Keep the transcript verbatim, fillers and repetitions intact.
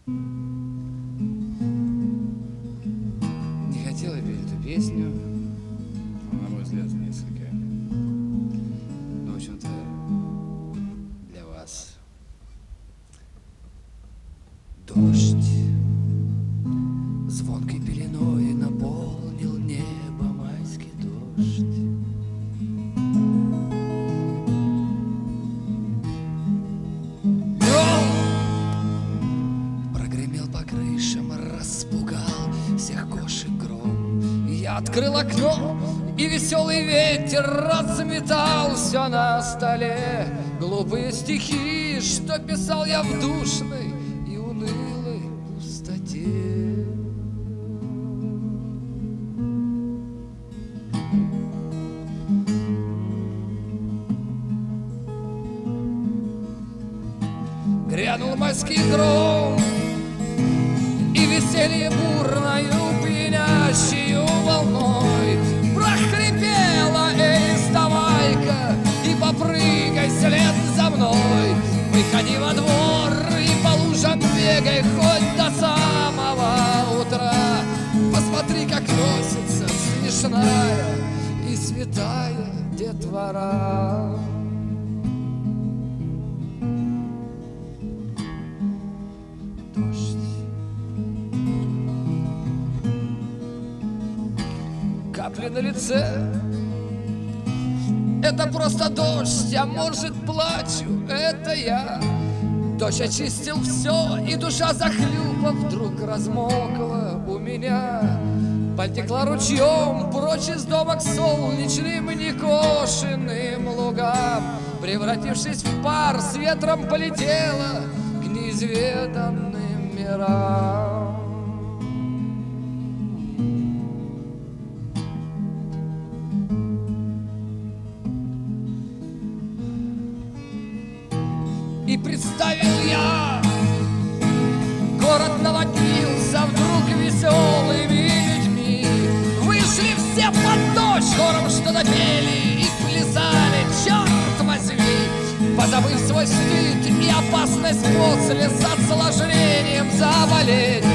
Не хотела петь эту песню. На мой взгляд, несколько. Ну, в общем-то, для вас. Дождь звонкой пеленой наполнил небо, майский дождь. Прогремел по крышам, распугал всех кошек гром. Я открыл окно, и веселый ветер разметал все на столе. Глупые стихи, что писал я в душной и унылой пустоте. Грянул майский гром, и веселье бурною пьянящую волной прохрипела: эй, вставай-ка и попрыгай след за мной. Выходи во двор и по лужам бегай хоть до самого утра. Посмотри, как носится смешная и святая детвора. Капли на лице — это просто дождь, а может, плачу, это я. Дождь очистил все, и душа захлюпав вдруг размокла у меня. Потекла ручьем прочь из дома к солнечным некошенным лугам. Превратившись в пар, с ветром полетела к неизведанным мирам. И представил я, город наводнился вдруг веселыми людьми. Вышли все под дождь, хором что-то пели и плясали, черт возьми. Позабыв свой стыд и опасность после с осложнением заболеть,